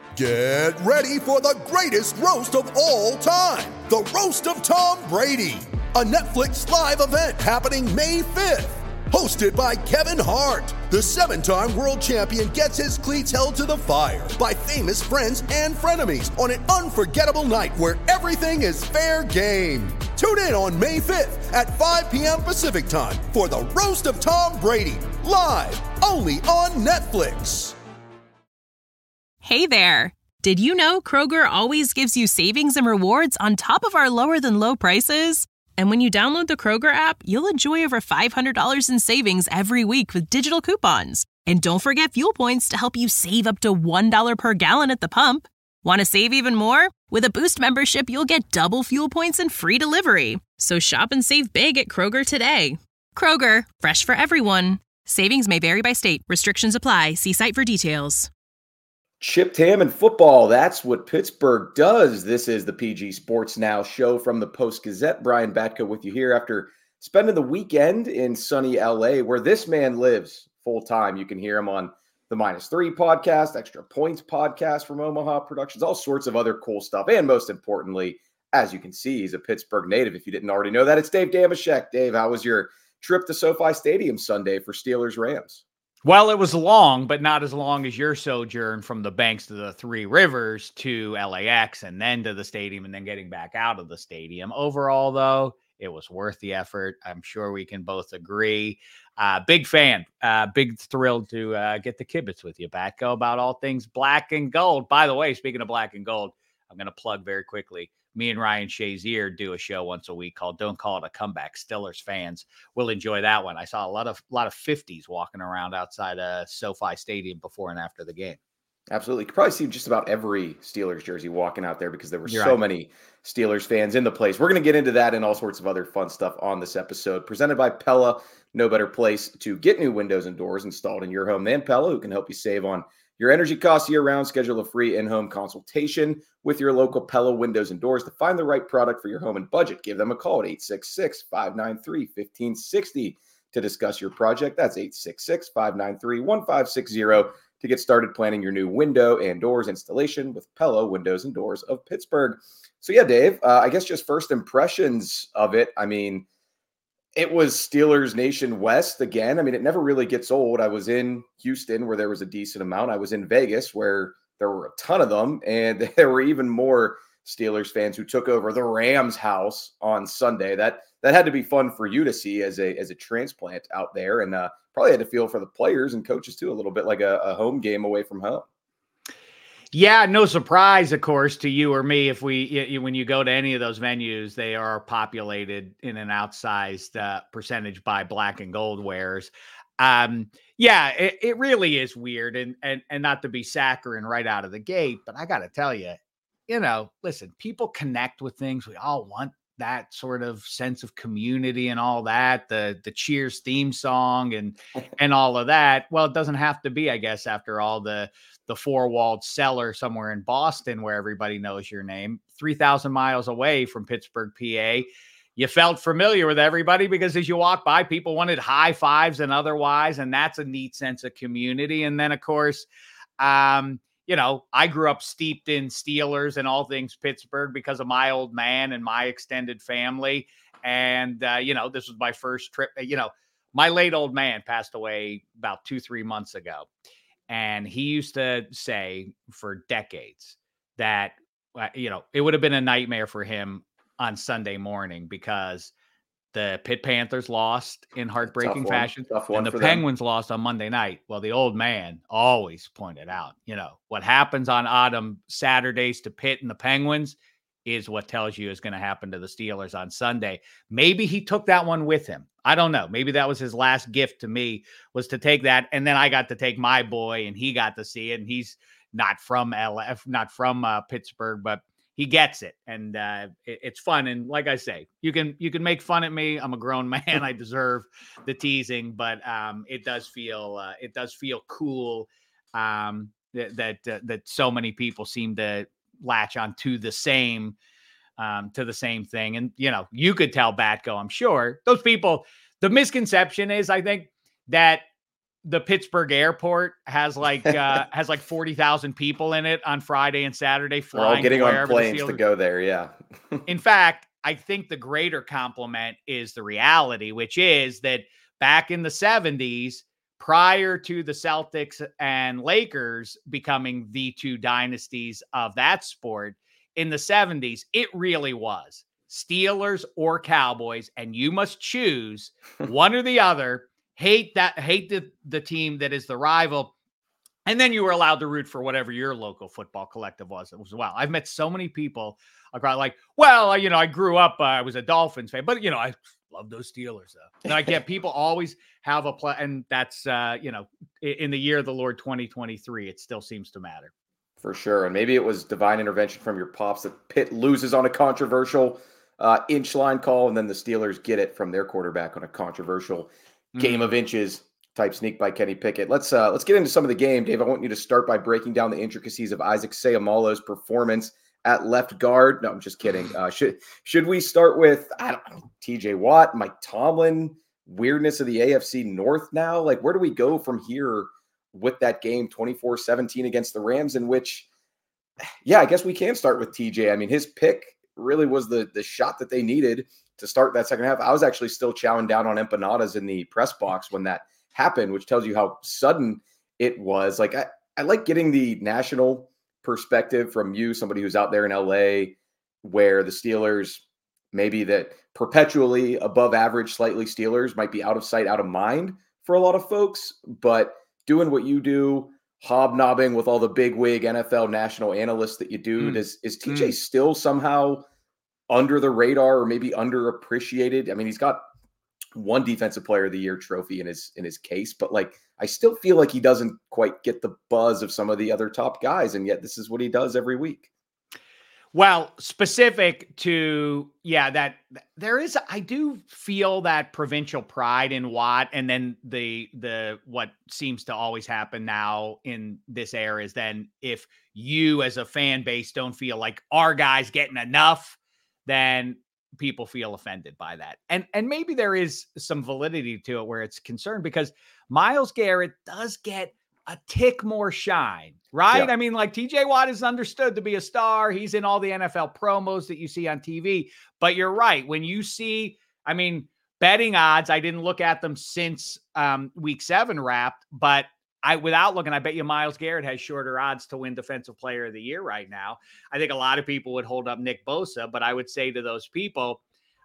Get ready for the greatest roast of all time, the Roast of Tom Brady, a Netflix live event happening May 5th. Hosted by Kevin Hart, the 7-time world champion gets his cleats held to the fire by famous friends and frenemies on an unforgettable night where everything is fair game. Tune in on May 5th at 5 p.m. Pacific time for the Roast of Tom Brady, live only on Netflix. Hey there. Did you know Kroger always gives you savings and rewards on top of our lower than low prices? And when you download the Kroger app, you'll enjoy over $500 in savings every week with digital coupons. And don't forget fuel points to help you save up to $1 per gallon at the pump. Want to save even more? With a Boost membership, you'll get double fuel points and free delivery. So shop and save big at Kroger today. Kroger, fresh for everyone. Savings may vary by state. Restrictions apply. See site for details. Chipped ham and football. That's what Pittsburgh does. This is the PG Sports Now show from the Post-Gazette. Brian Batko with you here after spending the weekend in sunny LA, where this man lives full time. You can hear him on the Minus 3 podcast, Extra Points podcast from Omaha Productions, all sorts of other cool stuff. And most importantly, as you can see, he's a Pittsburgh native. If you didn't already know that, it's Dave Dameshek. Dave, how was your trip to SoFi Stadium Sunday for Steelers-Rams? Well, it was long, but not as long as your sojourn from the banks of the Three Rivers to LAX and then to the stadium and then getting back out of the stadium. Overall, though, it was worth the effort. I'm sure we can both agree. Big fan, big thrilled to get the kibitz with you, Batko, about all things black and gold. By the way, speaking of black and gold, I'm going to plug very quickly. Me and Ryan Shazier do a show once a week called Don't Call It a Comeback. Steelers fans will enjoy that one. I saw a lot of 50s walking around outside SoFi Stadium before and after the game. Absolutely. You could probably see just about every Steelers jersey walking out there because there were You're so right. many Steelers fans in the place. We're going to get into that and all sorts of other fun stuff on this episode. Presented by Pella. No better place to get new windows and doors installed in your home than Pella, who can help you save on your energy costs year-round. Schedule a free in-home consultation with your local Pella Windows and Doors to find the right product for your home and budget. Give them a call at 866-593-1560 to discuss your project. That's 866-593-1560 to get started planning your new window and doors installation with Pella Windows and Doors of Pittsburgh. So yeah, Dave, I guess just first impressions of it. I mean, it was Steelers Nation West again. I mean, it never really gets old. I was in Houston where there was a decent amount. I was in Vegas where there were a ton of them. And there were even more Steelers fans who took over the Rams house on Sunday. That had to be fun for you to see as a transplant out there. And probably had to feel for the players and coaches too, a little bit like a home game away from home. Yeah, no surprise, of course, to you or me. If when you go to any of those venues, they are populated in an outsized percentage by black and gold wearers. Yeah, it really is weird, and not to be saccharine right out of the gate, but I got to tell you, listen, people connect with things. We all want that sort of sense of community and all that, the Cheers theme song and all of that. Well, it doesn't have to be, I guess, after all the four-walled cellar somewhere in Boston where everybody knows your name, 3,000 miles away from Pittsburgh, PA. You felt familiar with everybody because as you walk by, people wanted high fives and otherwise, and that's a neat sense of community. And then, of course, I grew up steeped in Steelers and all things Pittsburgh because of my old man and my extended family. And, this was my first trip. My late old man passed away about 2-3 months ago. And he used to say for decades that, it would have been a nightmare for him on Sunday morning because the Pitt Panthers lost in heartbreaking fashion and the Penguins lost on Monday night. Well, the old man always pointed out, what happens on autumn Saturdays to Pitt and the Penguins is what tells you is going to happen to the Steelers on Sunday. Maybe he took that one with him. I don't know. Maybe that was his last gift to me, was to take that. And then I got to take my boy and he got to see it. And he's not from Pittsburgh, but he gets it. And it's fun. And like I say, you can make fun at me. I'm a grown man. I deserve the teasing, but it does feel cool that so many people seem to latch on to the same thing. And, you could tell Batko, I'm sure those people, the misconception is, I think, that the Pittsburgh airport has like 40,000 people in it on Friday and Saturday They're all flying getting on wherever planes to go there. Yeah. In fact, I think the greater compliment is the reality, which is that back in the 70s, prior to the Celtics and Lakers becoming the two dynasties of that sport, in the 70s, it really was Steelers or Cowboys, and you must choose one or the other. Hate the team that is the rival. And then you were allowed to root for whatever your local football collective was as well. I've met so many people across, like, well, I grew up, I was a Dolphins fan, but, I love those Steelers, though. And I get people always have a play, and that's, in the year of the Lord 2023, it still seems to matter. For sure. And maybe it was divine intervention from your pops that Pitt loses on a controversial inch line call, and then the Steelers get it from their quarterback on a controversial game of inches type sneak by Kenny Pickett. Let's get into some of the game. Dave, I want you to start by breaking down the intricacies of Isaac Seumalo's performance at left guard. No, I'm just kidding. Should we start with, I don't know, TJ Watt, Mike Tomlin, weirdness of the AFC North now? Like, where do we go from here with that game 24-17 against the Rams, in which, I guess we can start with TJ. I mean, his pick really was the shot that they needed to start that second half. I was actually still chowing down on empanadas in the press box when that happened, which tells you how sudden it was. Like, I like getting the national perspective from you, somebody who's out there in LA, where the Steelers, maybe that perpetually above average, slightly Steelers, might be out of sight, out of mind for a lot of folks, but doing what you do, hobnobbing with all the big wig NFL national analysts that you do, is TJ still somehow under the radar or maybe underappreciated? I mean, he's got one Defensive Player of the Year trophy in his case, but like, I still feel like he doesn't quite get the buzz of some of the other top guys, and yet this is what he does every week. Well, specific to, that there is, I do feel that provincial pride in Watt. And then the what seems to always happen now in this era is then if you as a fan base don't feel like our guy's getting enough, then people feel offended by that. And maybe there is some validity to it where it's concerned, because Myles Garrett does get a tick more shine, right? Yeah. I mean, like, TJ Watt is understood to be a star. He's in all the NFL promos that you see on TV. But you're right. When you see, I mean, betting odds, I didn't look at them since week 7 wrapped, but without looking, I bet you Myles Garrett has shorter odds to win Defensive Player of the Year right now. I think a lot of people would hold up Nick Bosa, but I would say to those people,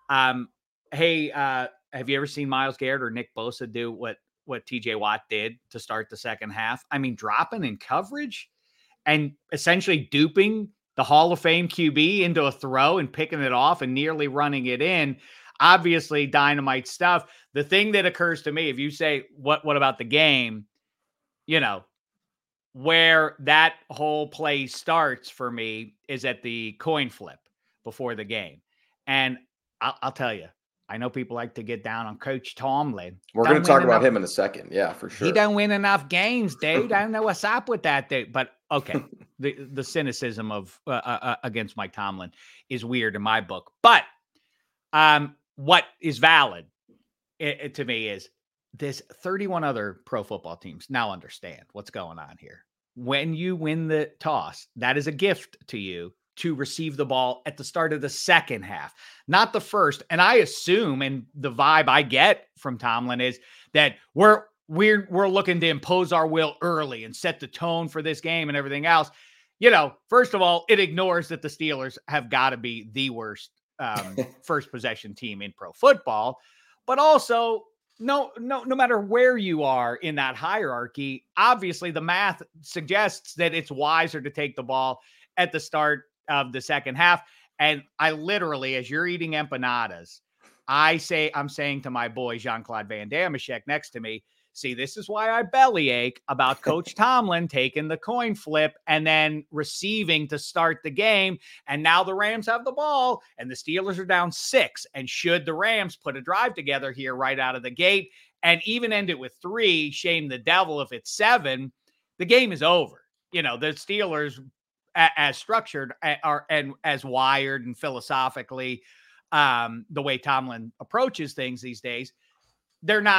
hey, have you ever seen Myles Garrett or Nick Bosa do what TJ Watt did to start the second half? I mean, dropping in coverage and essentially duping the Hall of Fame QB into a throw and picking it off and nearly running it in. Obviously, dynamite stuff. The thing that occurs to me, if you say, what about the game, where that whole play starts for me is at the coin flip before the game. And I'll tell you, I know people like to get down on Coach Tomlin. We're going to talk about him in a second. Yeah, for sure. He don't win enough games, dude. I don't know what's up with that, dude. But okay, the cynicism of against Mike Tomlin is weird in my book. But what is valid to me is there's 31 other pro football teams now understand what's going on here. When you win the toss, that is a gift to you to receive the ball at the start of the second half, not the first. And I assume, and the vibe I get from Tomlin is that we're looking to impose our will early and set the tone for this game and everything else. First of all, it ignores that the Steelers have got to be the worst first possession team in pro football, but also no matter where you are in that hierarchy, obviously the math suggests that it's wiser to take the ball at the start of the second half. And I literally, as you're eating empanadas, I'm saying to my boy, Jean-Claude Van Dameshek next to me, see, this is why I bellyache about Coach Tomlin taking the coin flip and then receiving to start the game. And now the Rams have the ball and the Steelers are down 6. And should the Rams put a drive together here right out of the gate and even end it with 3, shame the devil if it's 7, the game is over. The Steelers, as structured and as wired and philosophically, the way Tomlin approaches things these days, they're not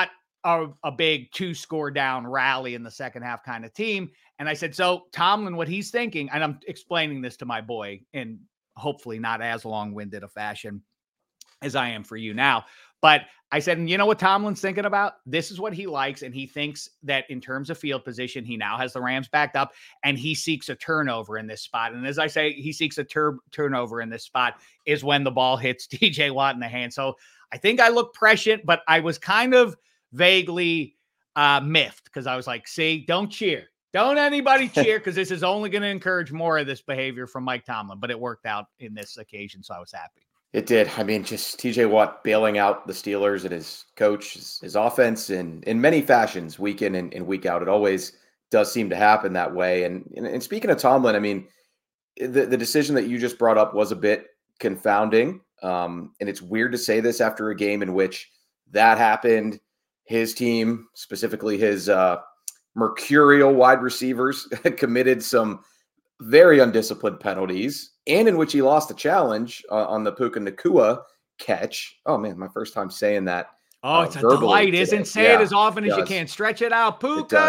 a big 2-score down rally in the second half kind of team. And I said, so Tomlin, what he's thinking, and I'm explaining this to my boy in hopefully not as long-winded a fashion as I am for you now. But I said, and you know what Tomlin's thinking about? This is what he likes. And he thinks that in terms of field position, he now has the Rams backed up and he seeks a turnover in this spot. And as I say, he seeks a turnover in this spot is when the ball hits TJ Watt in the hand. So I think I look prescient, but I was kind of vaguely miffed because I was like, see, don't cheer. Don't anybody cheer because this is only going to encourage more of this behavior from Mike Tomlin. But it worked out in this occasion, so I was happy. It did. I mean, just TJ Watt bailing out the Steelers and his coach, his offense in many fashions, week in and week out. It always does seem to happen that way. And speaking of Tomlin, I mean, the decision that you just brought up was a bit confounding. And it's weird to say this after a game in which that happened. His team, specifically his mercurial wide receivers, committed some very undisciplined penalties, and in which he lost the challenge on the Puka Nacua catch. Oh man, my first time saying that. Oh, it's a delight, isn't? Say it as often as you can. Stretch it out. Puka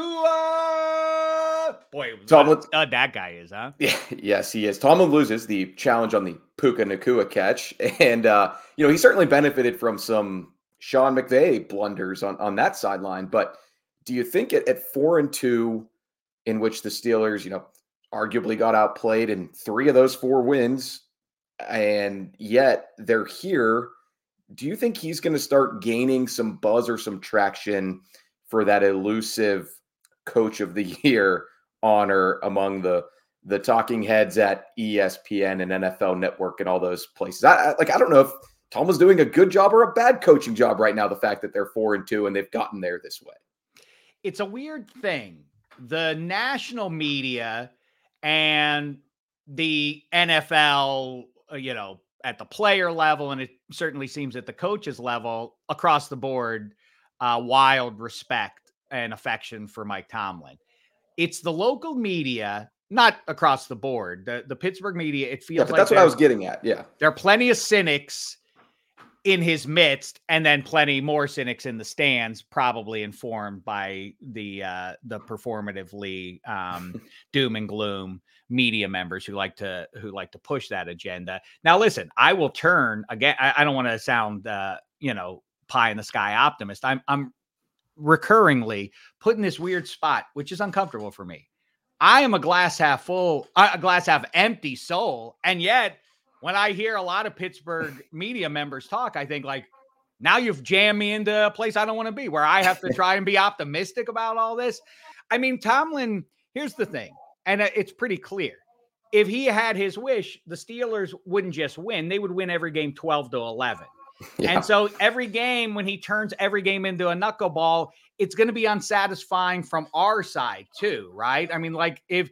Nacua. Boy, Tomlin, that guy is, huh? Yeah, yes, he is. Tomlin loses the challenge on the Puka Nacua catch, and he certainly benefited from some Sean McVay blunders on that sideline. But do you think at 4-2, in which the Steelers, arguably got outplayed in 3 of those 4 wins, and yet they're here, do you think he's going to start gaining some buzz or some traction for that elusive Coach of the Year honor among the talking heads at ESPN and NFL Network and all those places? I don't know if Tomlin's doing a good job or a bad coaching job right now, the fact that they're 4-2 and they've gotten there this way. It's a weird thing. The national media and the NFL, at the player level, and it certainly seems at the coaches level across the board, wild respect and affection for Mike Tomlin. It's the local media, not across the board. The Pittsburgh media, it feels like that's what I was getting at. Yeah. There are plenty of cynics in his midst, and then plenty more cynics in the stands, probably informed by the performatively doom and gloom media members who like to push that agenda. Now, listen, I will turn again. I don't want to sound pie in the sky optimist. I'm recurringly put in this weird spot, which is uncomfortable for me. I am a glass half full, a glass half empty soul, and yet, when I hear a lot of Pittsburgh media members talk, I think now you've jammed me into a place I don't want to be, where I have to try and be optimistic about all this. I mean, Tomlin, here's the thing, and it's pretty clear. If he had his wish, the Steelers wouldn't just win. They would win every game 12-11. Yeah. And so every game, when he turns every game into a knuckleball, it's going to be unsatisfying from our side too, right? I mean, if,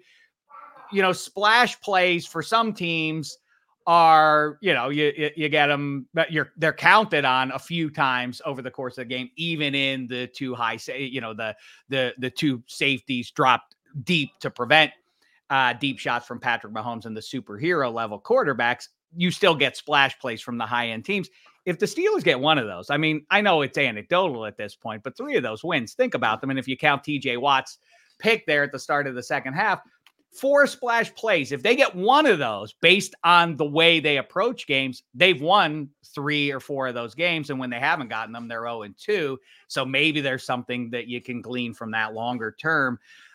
splash plays for some teams are, you get them, but they're counted on a few times over the course of the game, even in the 2 high, the 2 safeties dropped deep to prevent deep shots from Patrick Mahomes and the superhero level quarterbacks. You still get splash plays from the high end teams. If the Steelers get one of those, I mean, I know it's anecdotal at this point, but 3 of those wins, think about them. And if you count TJ Watt's pick there at the start of the second half, 4 splash plays. If they get one of those based on the way they approach games, they've won 3 or 4 of those games. And when they haven't gotten them, they're 0-2. So maybe there's something that you can glean from that longer term.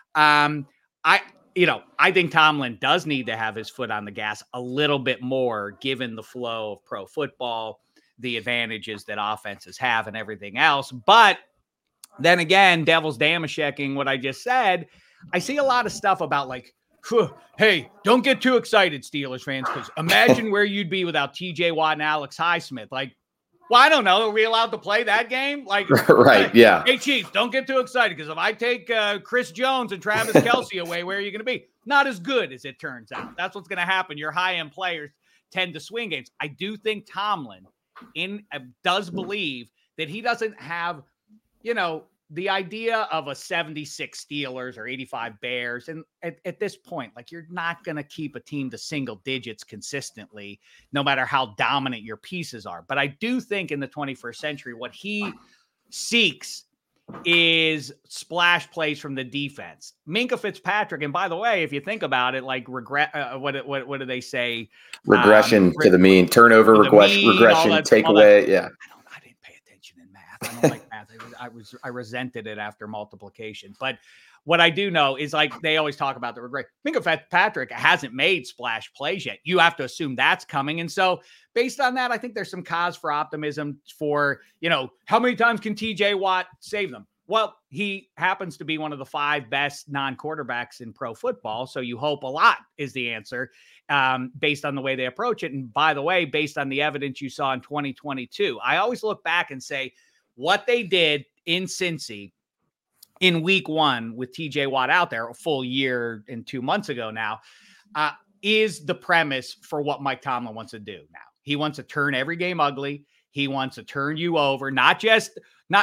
I think Tomlin does need to have his foot on the gas a little bit more, given the flow of pro football, the advantages that offenses have and everything else. But then again, devil's damn-checking what I just said. I see a lot of stuff about hey, don't get too excited, Steelers fans, because imagine where you'd be without TJ Watt and Alex Highsmith. Well, I don't know. Are we allowed to play that game? Right, yeah. Hey, Chiefs, don't get too excited, because if I take Chris Jones and Travis Kelce away, where are you going to be? Not as good as it turns out. That's what's going to happen. Your high-end players tend to swing games. I do think Tomlin does believe that he doesn't have, the idea of a 76 Steelers or 85 Bears. And at this point, you're not going to keep a team to single digits consistently, no matter how dominant your pieces are. But I do think in the 21st century, what he seeks is splash plays from the defense. Minkah Fitzpatrick, and by the way, if you think about it, like what do they say? Regression to the mean, turnover, regression, takeaway. Yeah. I didn't pay attention in math. I don't like math. I resented it after multiplication. But what I do know is, like, they always talk about the regret. Minkah Fitzpatrick hasn't made splash plays yet. You have to assume that's coming. And so based on that, I think there's some cause for optimism for, how many times can TJ Watt save them? Well, he happens to be one of the 5 best non-quarterbacks in pro football. So you hope a lot is the answer based on the way they approach it. And by the way, based on the evidence you saw in 2022, I always look back and say what they did in Cincy in week 1 with TJ Watt out there a full year and 2 months ago now is the premise for what Mike Tomlin wants to do now. He wants to turn every game ugly. He wants to turn you over, the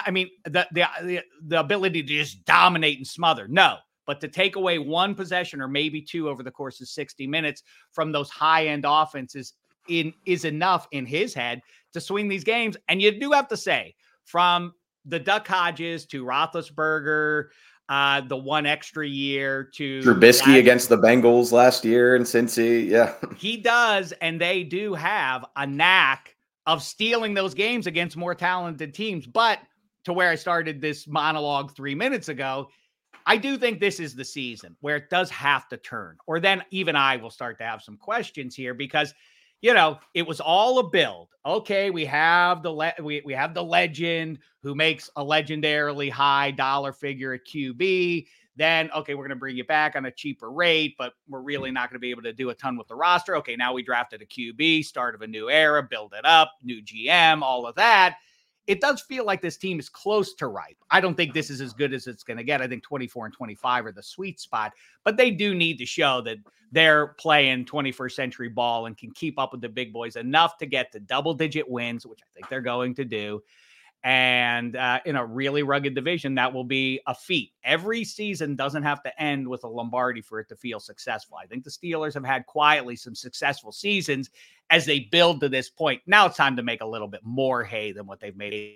ability to just dominate and smother. No, but to take away 1 possession or maybe 2 over the course of 60 minutes from those high-end offenses is enough in his head to swing these games. And you do have to say, from the Duck Hodges to Roethlisberger, the 1 extra year to Trubisky against the Bengals last year in Cincy. Yeah, he does. And they do have a knack of stealing those games against more talented teams. But to where I started this monologue 3 minutes ago, I do think this is the season where it does have to turn, or then even I will start to have some questions here because, it was all a build. Okay, we have we have the legend who makes a legendarily high dollar figure at QB. Then, okay, we're going to bring you back on a cheaper rate, but we're really not going to be able to do a ton with the roster. Okay, now we drafted a QB, start of a new era, build it up, new GM, all of that. It does feel like this team is close to ripe. I don't think this is as good as it's going to get. I think 24 and 25 are the sweet spot, but they do need to show that they're playing 21st century ball and can keep up with the big boys enough to get to double-digit wins, which I think they're going to do. And in a really rugged division, that will be a feat. Every season doesn't have to end with a Lombardi for it to feel successful. I think the Steelers have had quietly some successful seasons as they build to this point. Now it's time to make a little bit more hay than what they've made.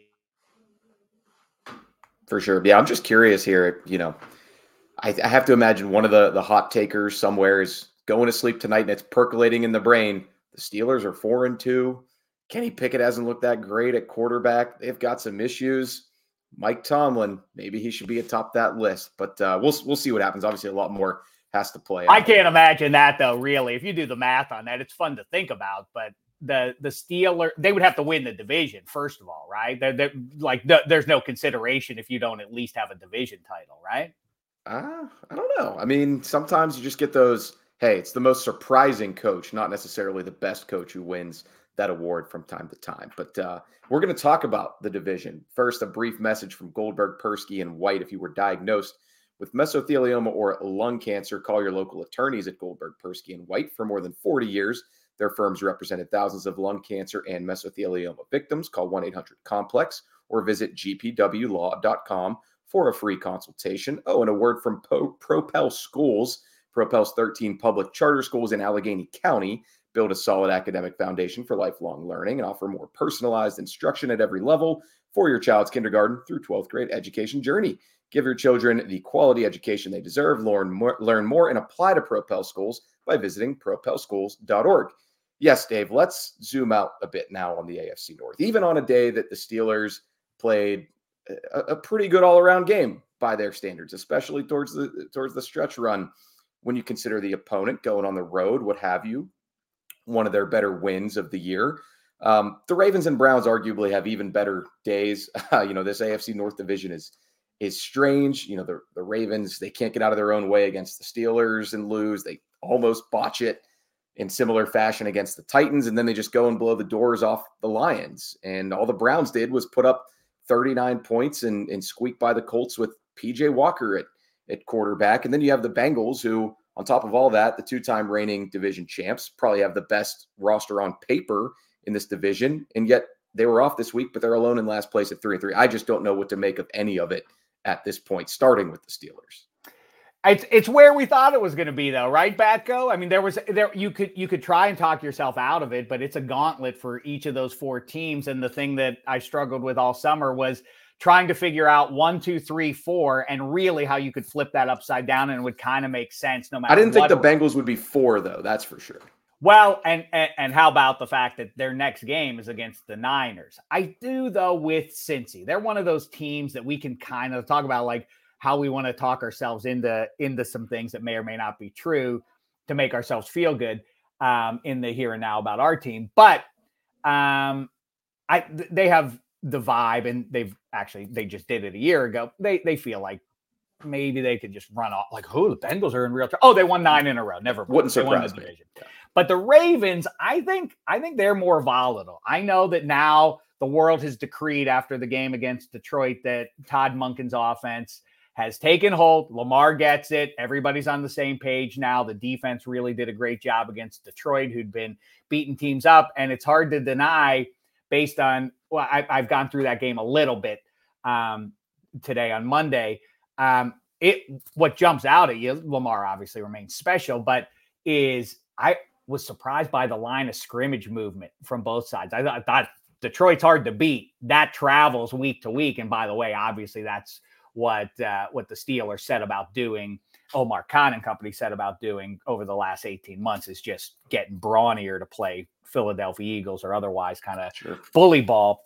For sure. Yeah, I'm just curious here. I have to imagine one of the hot takers somewhere is going to sleep tonight and it's percolating in the brain. The Steelers are 4-2. Kenny Pickett hasn't looked that great at quarterback. They've got some issues. Mike Tomlin, maybe he should be atop that list, but we'll see what happens. Obviously, a lot more has to play out. I can't imagine that, though, really. If you do the math on that, it's fun to think about, but the Steelers, they would have to win the division, first of all, right? There's no consideration if you don't at least have a division title, right? I don't know. I mean, sometimes you just get those, hey, it's the most surprising coach, not necessarily the best coach who wins that award from time to time. But we're going to talk about the division. First, a brief message from Goldberg, Persky, and White. If you were diagnosed with mesothelioma or lung cancer, call your local attorneys at Goldberg, Persky, and White. For more than 40 years, their firms represented thousands of lung cancer and mesothelioma victims. Call 1-800-COMPLEX or visit gpwlaw.com for a free consultation. Oh, and a word from Propel Schools. Propel's 13 public charter schools in Allegheny County build a solid academic foundation for lifelong learning and offer more personalized instruction at every level for your child's kindergarten through 12th grade education journey. Give your children the quality education they deserve. Learn more and apply to Propel Schools by visiting propelschools.org. Yes, Dave, let's zoom out a bit now on the AFC North. Even on a day that the Steelers played a pretty good all-around game by their standards, especially towards the stretch run, when you consider the opponent going on the road, what have you, one of their better wins of the year. The Ravens and Browns arguably have even better days. This AFC North division is strange. The Ravens, they can't get out of their own way against the Steelers and lose. They almost botch it in similar fashion against the Titans, and then they just go and blow the doors off the Lions. And all the Browns did was put up 39 points and squeak by the Colts with PJ Walker at quarterback. And then you have the Bengals, who, on top of all that, the 2-time reigning division champs, probably have the best roster on paper in this division. And yet they were off this week, but they're alone in last place at 3-3. I just don't know what to make of any of it at this point, starting with the Steelers. It's where we thought it was going to be, though, right, Batko? I mean, you could try and talk yourself out of it, but it's a gauntlet for each of those 4 teams. And the thing that I struggled with all summer was trying to figure out 1, 2, 3, 4, and really how you could flip that upside down, and it would kind of make sense no matter what. I didn't think the Bengals would be 4, though. That's for sure. Well, and how about the fact that their next game is against the Niners? I do, though, with Cincy. They're one of those teams that we can kind of talk about, like how we want to talk ourselves into some things that may or may not be true to make ourselves feel good in the here and now about our team. But they have the vibe, and they just did it a year ago. They feel like maybe they could just run off like, the Bengals are in real trouble. Oh, they won 9 in a row. Never wouldn't surprise me. Yeah. But the Ravens, I think they're more volatile. I know that now the world has decreed after the game against Detroit that Todd Monken's offense has taken hold. Lamar gets it. Everybody's on the same page now. The defense really did a great job against Detroit, who'd been beating teams up. And it's hard to deny based on, I've gone through that game a little bit today on Monday. What jumps out at you, Lamar obviously remains special, but I was surprised by the line of scrimmage movement from both sides. I thought Detroit's hard to beat. That travels week to week. And by the way, obviously that's what the Steelers said about doing, Omar Khan and company said about doing over the last 18 months is just getting brawnier to play Philadelphia Eagles or otherwise kind of bully ball.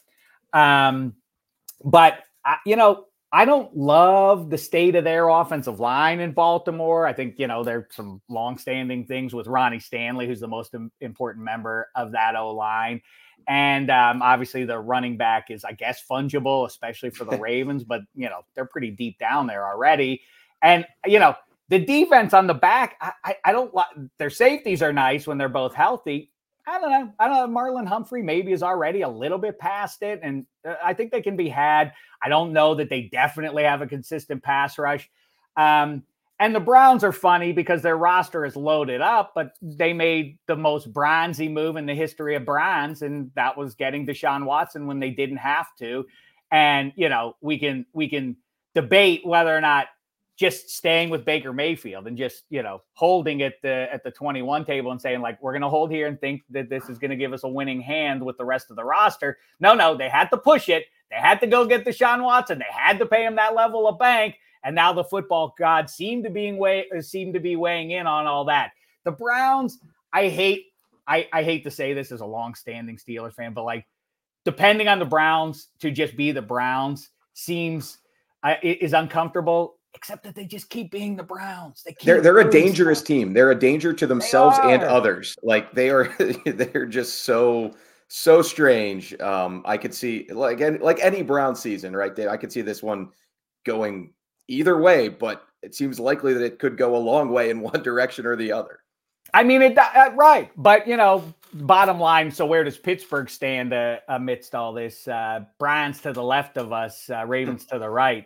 But I don't love the state of their offensive line in Baltimore. I think, there's some longstanding things with Ronnie Stanley, who's the most important member of that O-line. And obviously the running back is, I guess, fungible, especially for the Ravens, but, they're pretty deep down there already. And, the defense on the back, I don't like their safeties are nice when they're both healthy. I don't know. Marlon Humphrey maybe is already a little bit past it, and I think they can be had. I don't know that they definitely have a consistent pass rush. And the Browns are funny because their roster is loaded up, but they made the most Brownsy move in the history of Browns, and that was getting Deshaun Watson when they didn't have to. And, we can debate whether or not just staying with Baker Mayfield and just, holding at the 21 table and saying, like, we're going to hold here and think that this is going to give us a winning hand with the rest of the roster. No, they had to push it. They had to go get Deshaun Watson. They had to pay him that level of bank. And now the football gods seem to be weighing in on all that. The Browns, I hate to say this as a longstanding Steelers fan, but like depending on the Browns to just be the Browns is uncomfortable. Except that they just keep being the Browns. They're a dangerous team. They're a danger to themselves and others. Like they're just so strange. I could see like any Brown season, right, Dave? I could see this one going either way, but it seems likely that it could go a long way in one direction or the other. I mean, right. But, bottom line, so where does Pittsburgh stand amidst all this? Browns to the left of us, Ravens to the right.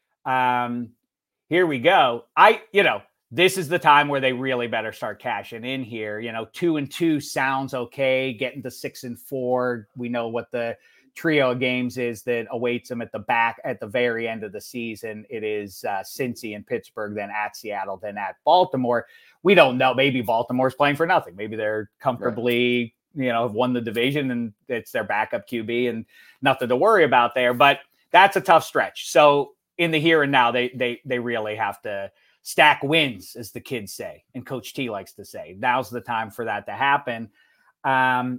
Here we go. This is the time where they really better start cashing in here. 2-2 sounds okay. Getting to 6-4. We know what the trio of games is that awaits them at the very end of the season. It is Cincy and Pittsburgh, then at Seattle, then at Baltimore. We don't know. Maybe Baltimore's playing for nothing. Maybe they're comfortably, have won the division and it's their backup QB and nothing to worry about there. But that's a tough stretch. So in the here and now, they really have to stack wins, as the kids say, and Coach T likes to say. Now's the time for that to happen. I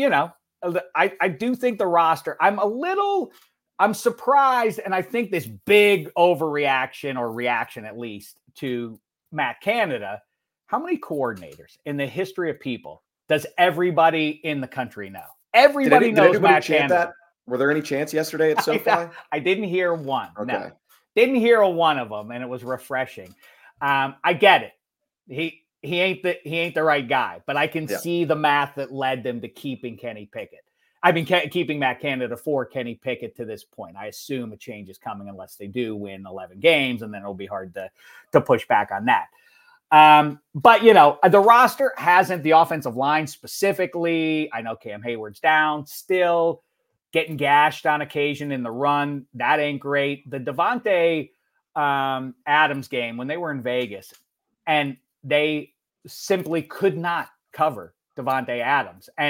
do think the roster, I'm surprised, and I think this big overreaction or reaction at least to Matt Canada. How many coordinators in the history of people does everybody in the country know? Everybody knows Matt Canada. Were there any chants yesterday at SoFi? I didn't hear one. Okay. No. Didn't hear one of them, and it was refreshing. I get it. He ain't the right guy, but I can see the math that led them to keeping Kenny Pickett. I mean, keeping Matt Canada for Kenny Pickett to this point. I assume a change is coming unless they do win 11 games, and then it'll be hard to push back on that. But the roster hasn't, the offensive line specifically. I know Cam Hayward's down still. Getting gashed on occasion in the run. That ain't great. The Davante Adams game when they were in Vegas and they simply could not cover Davante Adams. And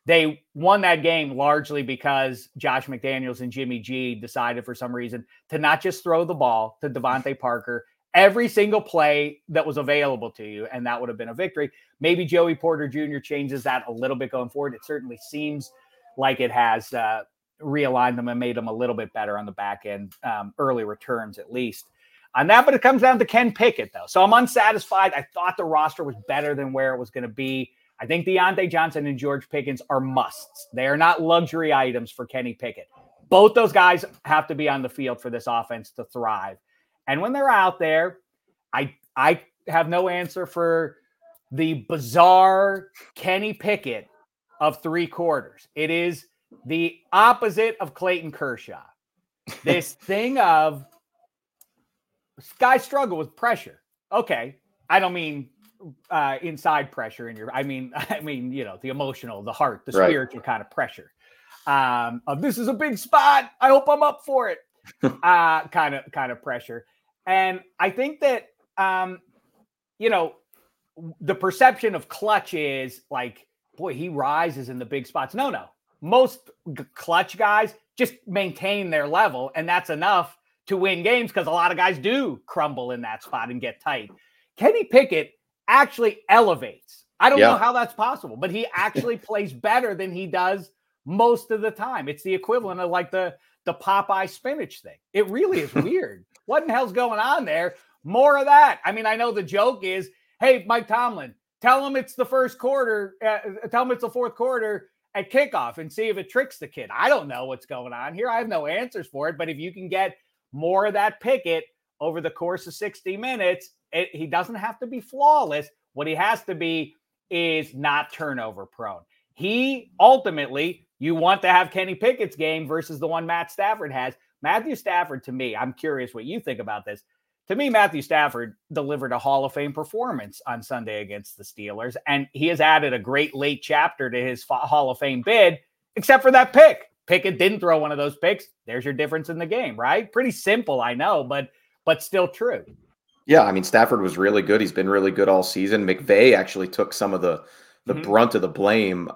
They won that game largely because Josh McDaniels and Jimmy G decided for some reason to not just throw the ball to Devontae Parker every single play that was available to you, and that would have been a victory. Maybe Joey Porter Jr. changes that a little bit going forward. It certainly seems like it has realigned them and made them a little bit better on the back end, early returns at least on that. But it comes down to Ken Pickett, though. So I'm unsatisfied. I thought the roster was better than where it was going to be. I think Deontay Johnson and George Pickens are musts. They are not luxury items for Kenny Pickett. Both those guys have to be on the field for this offense to thrive. And when they're out there, I have no answer for the bizarre Kenny Pickett of 3 quarters. It is the opposite of Clayton Kershaw. This thing of guys struggle with pressure. Okay. I don't mean inside pressure in your, I mean, the emotional, the heart, the spiritual kind of pressure. Of this is a big spot. I hope I'm up for it. kind of pressure. And I think that, the perception of Clutch is like, boy, he rises in the big spots. No. Most Clutch guys just maintain their level, and that's enough to win games because a lot of guys do crumble in that spot and get tight. Kenny Pickett actually elevates. I don't know how that's possible, but he actually plays better than he does most of the time. It's the equivalent of like the Popeye spinach thing. It really is weird. What in the hell's going on there? More of that. I mean, I know the joke is, hey, Mike Tomlin, tell him it's the first quarter. Tell him it's the fourth quarter at kickoff and see if it tricks the kid. I don't know what's going on here. I have no answers for it. But if you can get more of that Pickett over the course of 60 minutes, he doesn't have to be flawless. What he has to be is not turnover prone. He ultimately, you want to have Kenny Pickett's game versus the one Matt Stafford has. Matthew Stafford, to me, I'm curious what you think about this. To me, Matthew Stafford delivered a Hall of Fame performance on Sunday against the Steelers, and he has added a great late chapter to his Hall of Fame bid, except for that pick. Pickett didn't throw one of those picks. There's your difference in the game, right? Pretty simple, I know, but still true. Yeah, I mean, Stafford was really good. He's been really good all season. McVay actually took some of the brunt of the blame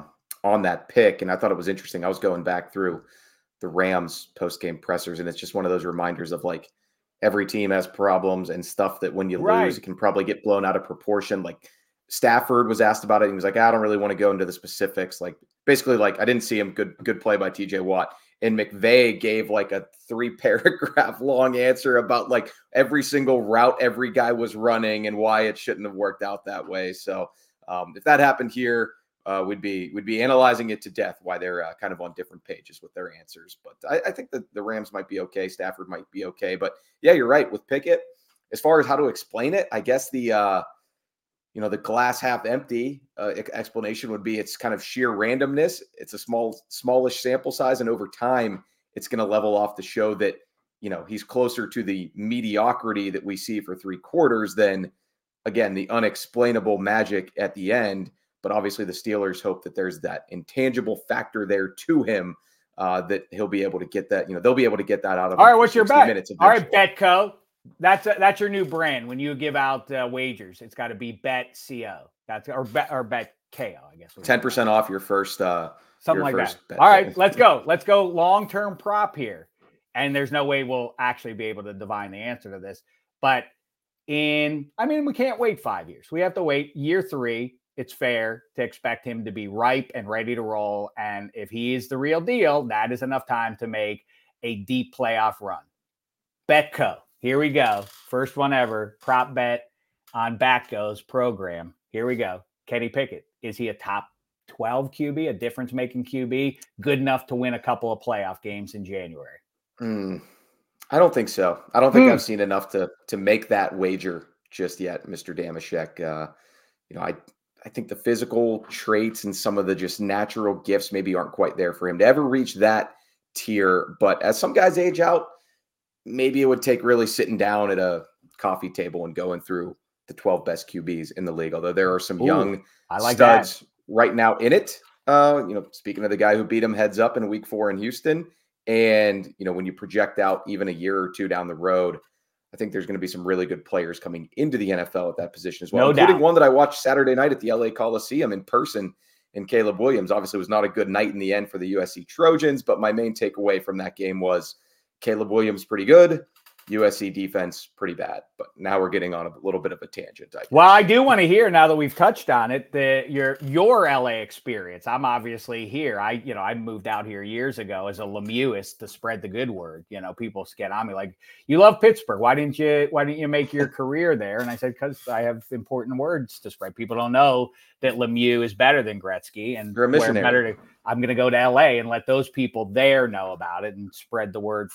on that pick, and I thought it was interesting. I was going back through the Rams post-game pressers, and it's just one of those reminders of like, every team has problems and stuff that when you lose, it can probably get blown out of proportion. Like Stafford was asked about it. And he was like, I don't really want to go into the specifics. Like basically like, I didn't see him. Good play by TJ Watt. And McVay gave like a 3-paragraph long answer about like every single route every guy was running and why it shouldn't have worked out that way. So if that happened here, we'd be analyzing it to death why they're kind of on different pages with their answers. But I think that the Rams might be okay. Stafford might be okay. But yeah, you're right with Pickett. As far as how to explain it, I guess the glass half empty explanation would be it's kind of sheer randomness. It's a smallish sample size. And over time, it's going to level off to show that, he's closer to the mediocrity that we see for 3 quarters than, again, the unexplainable magic at the end. But obviously the Steelers hope that there's that intangible factor there to him that he'll be able to get that, they'll be able to get that out of him. All right, what's your bet? Eventually. All right, Betco. That's your new brand. When you give out wagers, it's got to be BetCO. Or BetKO, I guess. 10% off your first something like that. All right, let's go. Let's go long-term prop here. And there's no way we'll actually be able to divine the answer to this. But we can't wait 5 years. We have to wait year 3. It's fair to expect him to be ripe and ready to roll. And if he is the real deal, that is enough time to make a deep playoff run. Betco. Here we go. First one ever. Prop bet on Batco's program. Here we go. Kenny Pickett. Is he a top 12 QB, a difference-making QB, good enough to win a couple of playoff games in January? I don't think so. I don't think I've seen enough to make that wager just yet, Mr. Damashek. I think the physical traits and some of the just natural gifts maybe aren't quite there for him to ever reach that tier. But as some guys age out, maybe it would take really sitting down at a coffee table and going through the 12 best QBs in the league. Although there are some young studs right now in it. Speaking of the guy who beat him heads up in week 4 in Houston. And, when you project out even a year or 2 down the road, I think there's going to be some really good players coming into the NFL at that position as well, including one that I watched Saturday night at the LA Coliseum in person in Caleb Williams. Obviously, it was not a good night in the end for the USC Trojans, but my main takeaway from that game was Caleb Williams pretty good, USC defense pretty bad. But now we're getting on a little bit of a tangent. Well, I do want to hear, now that we've touched on it, your LA experience. I'm obviously here. I moved out here years ago as a Lemieuxist to spread the good word. People get on me like, you love Pittsburgh. Why didn't you make your career there? And I said, because I have important words to spread. People don't know that Lemieux is better than Gretzky, and you're a missionary. I'm going to go to LA and let those people there know about it and spread the word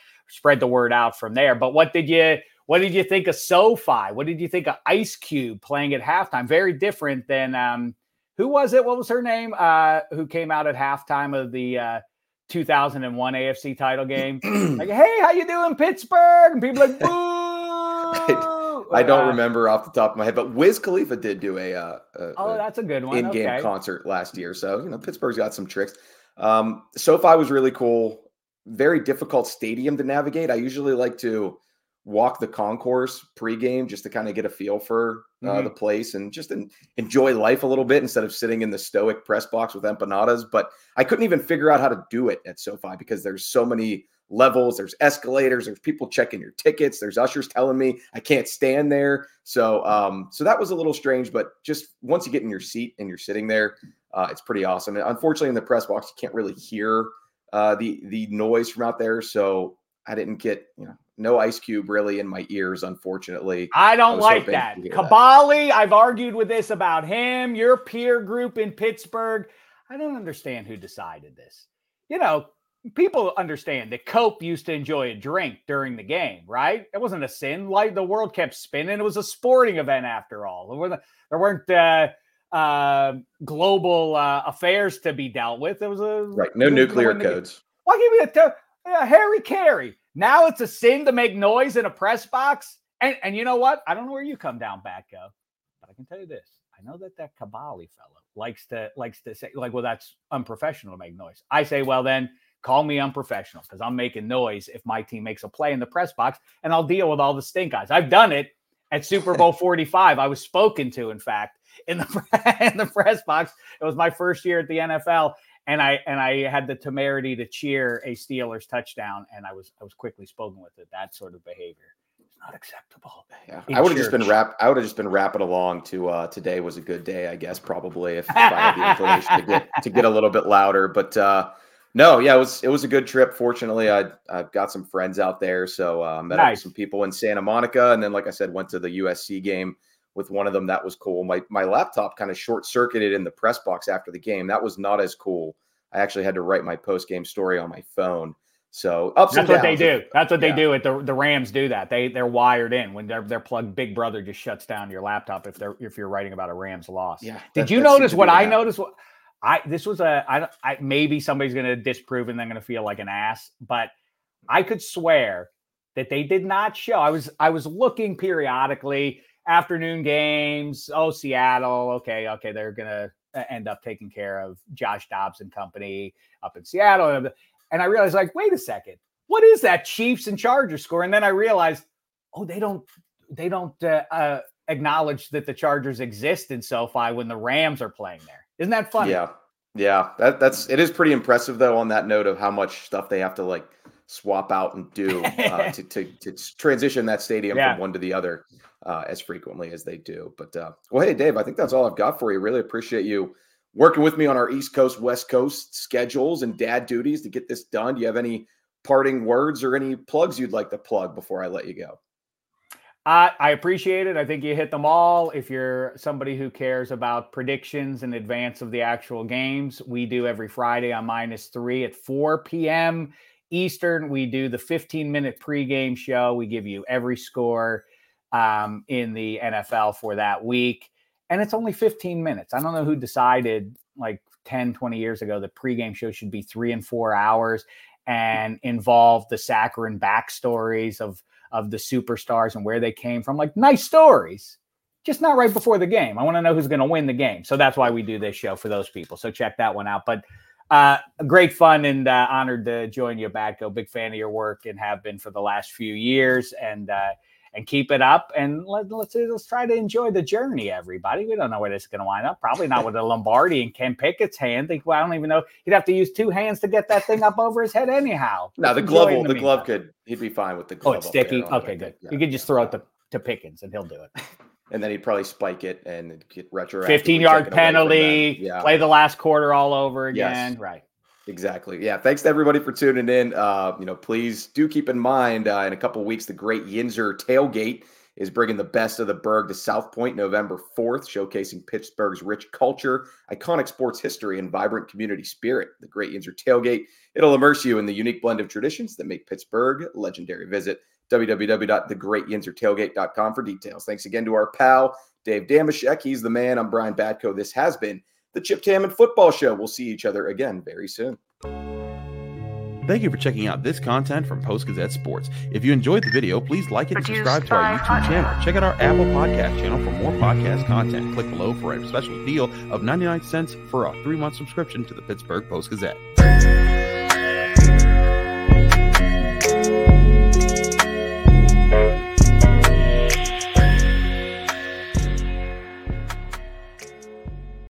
out from there. But what did you think of SoFi? What did you think of Ice Cube playing at halftime? Very different than who was it? What was her name? Who came out at halftime of the 2001 AFC title game? Like, hey, how you doing, Pittsburgh? And people like, boo. I don't remember off the top of my head, but Wiz Khalifa did do that's a good one. In-game concert last year. So, Pittsburgh's got some tricks. SoFi was really cool. Very difficult stadium to navigate. I usually like to walk the concourse pregame just to kind of get a feel for the place and just enjoy life a little bit instead of sitting in the stoic press box with empanadas. But I couldn't even figure out how to do it at SoFi because there's so many levels, there's escalators, there's people checking your tickets, there's ushers telling me I can't stand there. So that was a little strange, but just once you get in your seat and you're sitting there, it's pretty awesome. And unfortunately, in the press box, you can't really hear the noise from out there. So I didn't get, no Ice Cube really in my ears, unfortunately. I don't like that. Kabali, I've argued with this about him, your peer group in Pittsburgh. I don't understand who decided this. People understand that Cope used to enjoy a drink during the game, right? It wasn't a sin. Like, the world kept spinning. It was a sporting event after all. There weren't global affairs to be dealt with. There was no nuclear codes. Why give me Harry Carey? Now it's a sin to make noise in a press box. And you know what? I don't know where you come down, Batco, but I can tell you this. I know that Kabali fellow likes to say, like, well, that's unprofessional to make noise. I say, well, then call me unprofessional because I'm making noise if my team makes a play in the press box, and I'll deal with all the stink eyes. I've done it at Super Bowl 45. I was spoken to, in fact, in the press box. It was my first year at the NFL. And I had the temerity to cheer a Steelers touchdown, and I was quickly spoken with it. That sort of behavior is not acceptable. Yeah, I would have just been rapping along to today was a good day, I guess, probably if I had the inclination to get a little bit louder. But no, yeah, it was a good trip. Fortunately, I've got some friends out there, so met up with some people in Santa Monica, and then, like I said, went to the USC game with one of them. That was cool. My laptop kind of short circuited in the press box after the game. That was not as cool. I actually had to write my post game story on my phone. So that's what they do. That's what they do. The Rams do that. They're wired in when they're plugged. Big Brother just shuts down your laptop if you're writing about a Rams loss. Yeah. Did you notice what I noticed? This was maybe somebody's going to disprove and they're going to feel like an ass, but I could swear that they did not show. I was looking periodically. Afternoon games. Oh, Seattle. Okay. They're going to end up taking care of Josh Dobbs and company up in Seattle. And I realized, like, wait a second, what is that Chiefs and Chargers score? And then I realized, oh, they don't acknowledge that the Chargers exist in SoFi when the Rams are playing there. Isn't that funny? Yeah. It is pretty impressive though, on that note of how much stuff they have to like swap out and do to transition that stadium from one to the other as frequently as they do. But well, hey, Dave, I think that's all I've got for you. Really appreciate you working with me on our East Coast, West Coast schedules and dad duties to get this done. Do you have any parting words or any plugs you'd like to plug before I let you go? I appreciate it. I think you hit them all. If you're somebody who cares about predictions in advance of the actual games, we do every Friday on -3 at 4 p.m. Eastern. We do the 15-minute pregame show. We give you every score in the NFL for that week. And it's only 15 minutes. I don't know who decided like 10, 20 years ago that pregame shows should be 3 and 4 hours and involve the saccharine backstories of the superstars and where they came from. Like, nice stories, just not right before the game. I want to know who's going to win the game. So that's why we do this show for those people. So check that one out. But great fun and honored to join you, Batco. Big fan of your work and have been for the last few years. And and keep it up. And let's try to enjoy the journey, everybody. We don't know where this is going to wind up. Probably not with a Lombardi in Ken Pickett's hand. I don't even know. He'd have to use 2 hands to get that thing up over his head anyhow. No, the glove he'd be fine with the glove. Oh, it's sticky? Okay, good. Yeah, you could just throw it to Pickens and he'll do it. And then he'd probably spike it and get retro 15-yard penalty, play the last quarter all over again. Yes. Right. Exactly. Yeah. Thanks to everybody for tuning in. Please do keep in mind in a couple of weeks, the Great Yinzer Tailgate is bringing the best of the Berg to South Point November 4th, showcasing Pittsburgh's rich culture, iconic sports history, and vibrant community spirit. The Great Yinzer Tailgate, it'll immerse you in the unique blend of traditions that make Pittsburgh legendary. Visit www.thegreatyinzertailgate.com for details. Thanks again to our pal, Dave Damashek. He's the man. I'm Brian Batko. This has been the Chip Tammon Football Show. We'll see each other again very soon. Thank you for checking out this content from Post-Gazette Sports. If you enjoyed the video, please like it and subscribe to our YouTube channel. Check out our Apple Podcast channel for more podcast content. Click below for a special deal of 99 cents for a 3-month subscription to the Pittsburgh Post-Gazette.